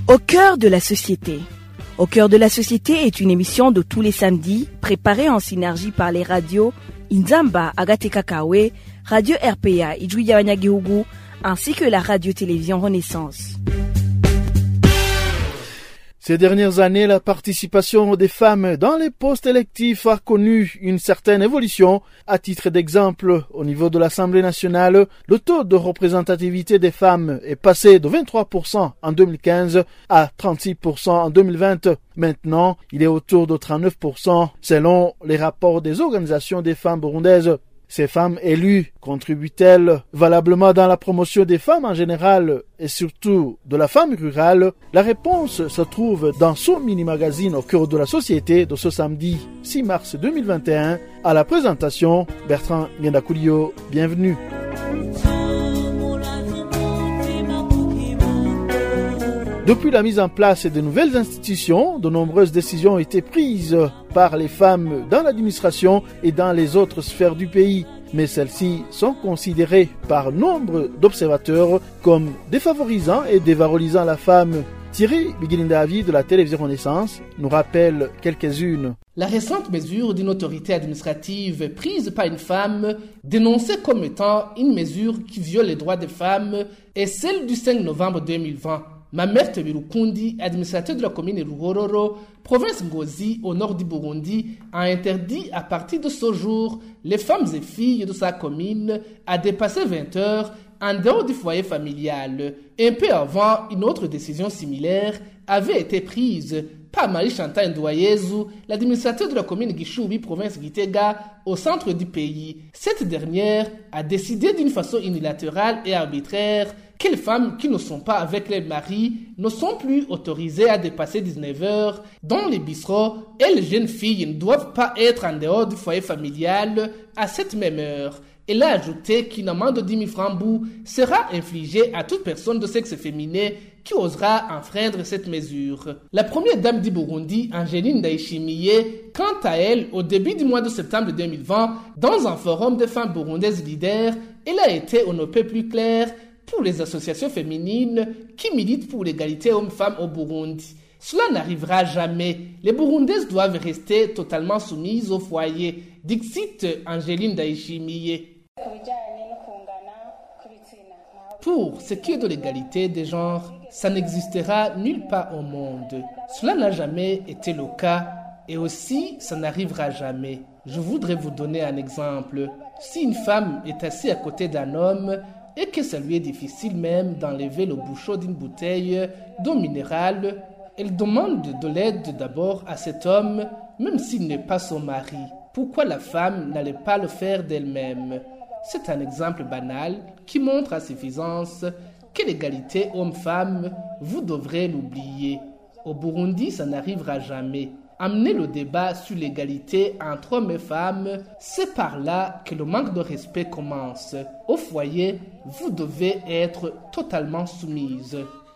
Au cœur de la société. Au cœur de la société est une émission de tous les samedis, préparée en synergie par les radios Inzamba, Agateka Kawe, Radio RPA, Ijwi Yabanyagihugu, ainsi que la radio-télévision Renaissance. Ces dernières années, la participation des femmes dans les postes électifs a connu une certaine évolution. À titre d'exemple, au niveau de l'Assemblée nationale, le taux de représentativité des femmes est passé de 23% en 2015 à 36% en 2020. Maintenant, il est autour de 39% selon les rapports des organisations des femmes burundaises. Ces femmes élues contribuent-elles valablement dans la promotion des femmes en général et surtout de la femme rurale? La réponse se trouve dans son mini-magazine au cœur de la société de ce samedi 6 mars 2021. À la présentation, Bertrand Ngendakulio, bienvenue. Depuis la mise en place de nouvelles institutions, de nombreuses décisions ont été prises par les femmes dans l'administration et dans les autres sphères du pays. Mais celles-ci sont considérées par nombre d'observateurs comme défavorisant et dévalorisant la femme. Thierry Bigilindavi de la télévision Renaissance nous rappelle quelques-unes. La récente mesure d'une autorité administrative prise par une femme, dénoncée comme étant une mesure qui viole les droits des femmes, est celle du 5 novembre 2020. Mamerte Birukundi, administrateur de la commune Ruhororo, province Ngozi, au nord du Burundi, a interdit à partir de ce jour les femmes et filles de sa commune à dépasser 20 heures en dehors du foyer familial. Un peu avant, une autre décision similaire avait été prise par Marie-Chantal Ndouayezu, l'administrateur de la commune Gishubi, province Gitega, au centre du pays. Cette dernière a décidé d'une façon unilatérale et arbitraire que les femmes qui ne sont pas avec les maris ne sont plus autorisées à dépasser 19 heures dans les bistrots et les jeunes filles ne doivent pas être en dehors du foyer familial à cette même heure. Elle a ajouté qu'une amende de 10 000 francs sera infligée à toute personne de sexe féminin qui osera enfreindre cette mesure. La première dame du Burundi, Angeline Ndayishimiye, quant à elle, au début du mois de septembre 2020, dans un forum de femmes burundaises leaders, elle a été on ne peut plus claire pour les associations féminines qui militent pour l'égalité hommes-femmes au Burundi. Cela n'arrivera jamais. Les Burundaises doivent rester totalement soumises au foyer. Dixit Angeline Ndayishimiye. Pour ce qui est de l'égalité des genres, ça n'existera nulle part au monde. Cela n'a jamais été le cas et aussi ça n'arrivera jamais. Je voudrais vous donner un exemple. Si une femme est assise à côté d'un homme et que ça lui est difficile même d'enlever le bouchon d'une bouteille d'eau minérale, elle demande de l'aide d'abord à cet homme, même s'il n'est pas son mari. Pourquoi la femme n'allait pas le faire d'elle-même? C'est un exemple banal qui montre à suffisance que l'égalité homme-femme, vous devrez l'oublier. Au Burundi, ça n'arrivera jamais. Amener le débat sur l'égalité entre hommes et femmes, c'est par là que le manque de respect commence. Au foyer, vous devez être totalement soumise.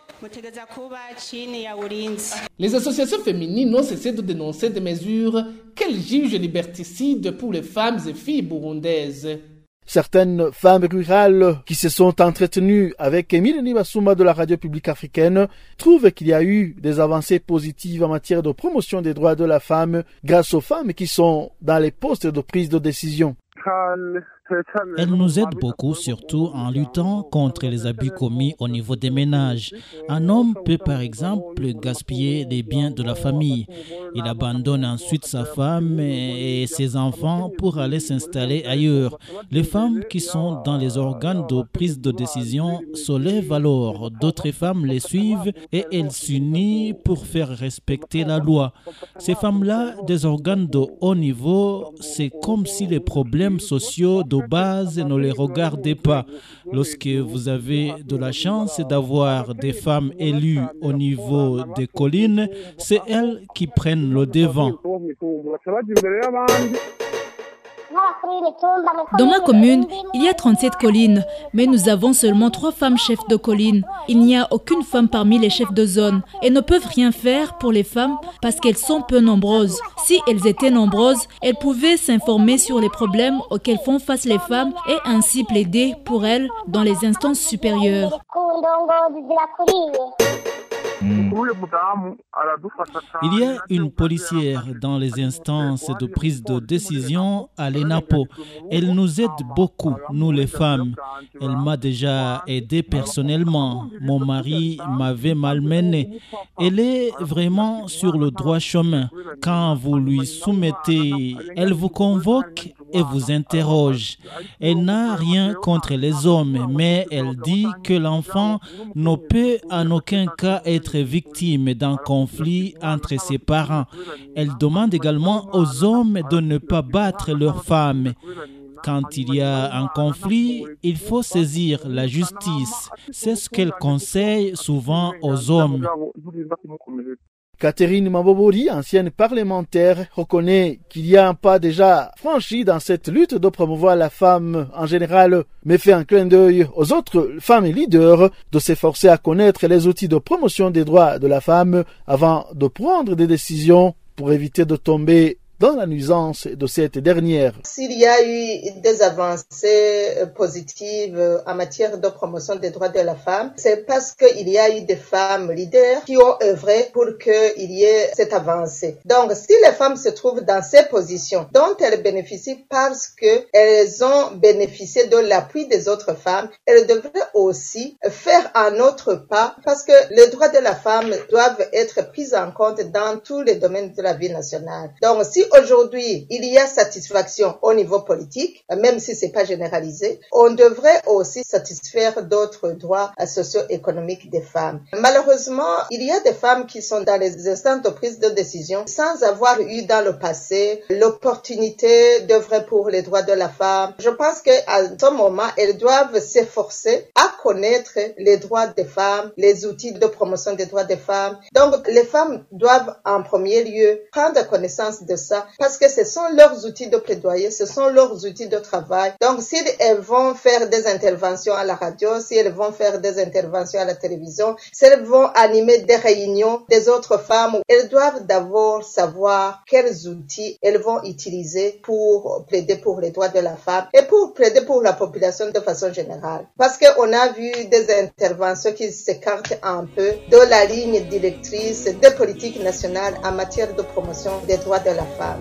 Les associations féminines n'ont cessé de dénoncer des mesures qu'elles jugent liberticides pour les femmes et filles burundaises. Certaines femmes rurales qui se sont entretenues avec Émile Nibassouma de la radio publique africaine trouvent qu'il y a eu des avancées positives en matière de promotion des droits de la femme grâce aux femmes qui sont dans les postes de prise de décision. Elle nous aide beaucoup, surtout en luttant contre les abus commis au niveau des ménages. Un homme peut par exemple gaspiller les biens de la famille. Il abandonne ensuite sa femme et ses enfants pour aller s'installer ailleurs. Les femmes qui sont dans les organes de prise de décision se lèvent alors. D'autres femmes les suivent et elles s'unissent pour faire respecter la loi. Ces femmes-là, des organes de haut niveau, c'est comme si les problèmes sociaux de base ne les regardez pas. Lorsque vous avez de la chance d'avoir des femmes élues au niveau des collines, c'est elles qui prennent le devant. Dans ma commune, il y a 37 collines, mais nous avons seulement 3 femmes chefs de colline. Il n'y a aucune femme parmi les chefs de zone. Elles ne peuvent rien faire pour les femmes parce qu'elles sont peu nombreuses. Si elles étaient nombreuses, elles pouvaient s'informer sur les problèmes auxquels font face les femmes et ainsi plaider pour elles dans les instances supérieures. Il y a une policière dans les instances de prise de décision à l'ENAPO. Elle nous aide beaucoup, nous les femmes. Elle m'a déjà aidé personnellement. Mon mari m'avait malmené. Elle est vraiment sur le droit chemin. Quand vous lui soumettez, elle vous convoque et vous interroge. Elle n'a rien contre les hommes, mais elle dit que l'enfant ne peut en aucun cas être victime d'un conflit entre ses parents. Elle demande également aux hommes de ne pas battre leurs femmes. Quand il y a un conflit, il faut saisir la justice. C'est ce qu'elle conseille souvent aux hommes. Catherine Mabobori, ancienne parlementaire, reconnaît qu'il y a un pas déjà franchi dans cette lutte de promouvoir la femme en général, mais fait un clin d'œil aux autres femmes leaders de s'efforcer à connaître les outils de promotion des droits de la femme avant de prendre des décisions pour éviter de tomber dans la nuisance de cette dernière. S'il y a eu des avancées positives en matière de promotion des droits de la femme, c'est parce qu'il y a eu des femmes leaders qui ont œuvré pour qu'il y ait cette avancée. Donc, si les femmes se trouvent dans ces positions dont elles bénéficient parce qu'elles ont bénéficié de l'appui des autres femmes, elles devraient aussi faire un autre pas parce que les droits de la femme doivent être pris en compte dans tous les domaines de la vie nationale. Donc, si aujourd'hui, il y a satisfaction au niveau politique, même si c'est pas généralisé, on devrait aussi satisfaire d'autres droits socio-économiques des femmes. Malheureusement, il y a des femmes qui sont dans les instances de prise de décision sans avoir eu dans le passé l'opportunité d'œuvrer pour les droits de la femme. Je pense qu'à ce moment, elles doivent s'efforcer à connaître les droits des femmes, les outils de promotion des droits des femmes. Donc, les femmes doivent en premier lieu prendre connaissance de ça parce que ce sont leurs outils de plaidoyer, ce sont leurs outils de travail. Donc, si elles vont faire des interventions à la radio, si elles vont faire des interventions à la télévision, si elles vont animer des réunions des autres femmes, elles doivent d'abord savoir quels outils elles vont utiliser pour plaider pour les droits de la femme et pour plaider pour la population de façon générale. Parce qu'on a vu des interventions qui s'écartent un peu de la ligne directrice des politiques nationales en matière de promotion des droits de la femme.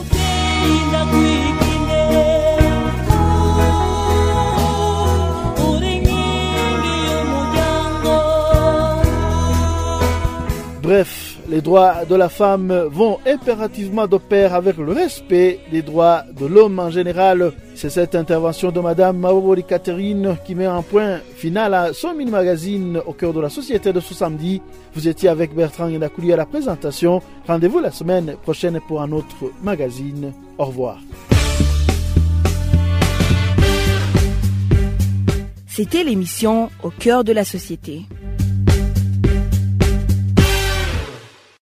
Bref, les droits de la femme vont impérativement de pair avec le respect des droits de l'homme en général. C'est cette intervention de Madame Mabobori Catherine qui met un point final à son mini-magazine au cœur de la société de ce samedi. Vous étiez avec Bertrand Ngendakouli à la présentation. Rendez-vous la semaine prochaine pour un autre magazine. Au revoir. C'était l'émission Au cœur de la société.